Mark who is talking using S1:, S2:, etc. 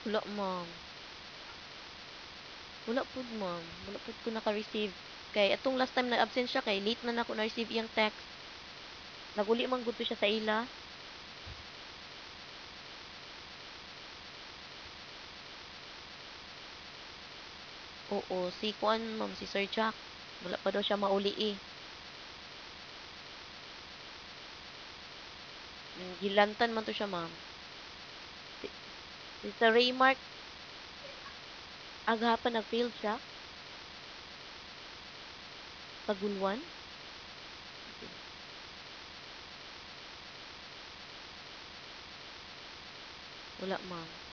S1: Wala, ma'am. Wala pud, ma'am. Wala pud ko naka-receive. Kay atong last time nag-absent siya kay late man ako na-receive iyang text. Naguli man gud to siya sa ila. Oo, si kuan ma'am, si Sir Jack. Wala pa daw siya mauli eh. Gilantan man to siya, ma'am. Si, si Sir Raymark, agapan nag-failed siya. Kagulwan. Sige. Wala, ma'am.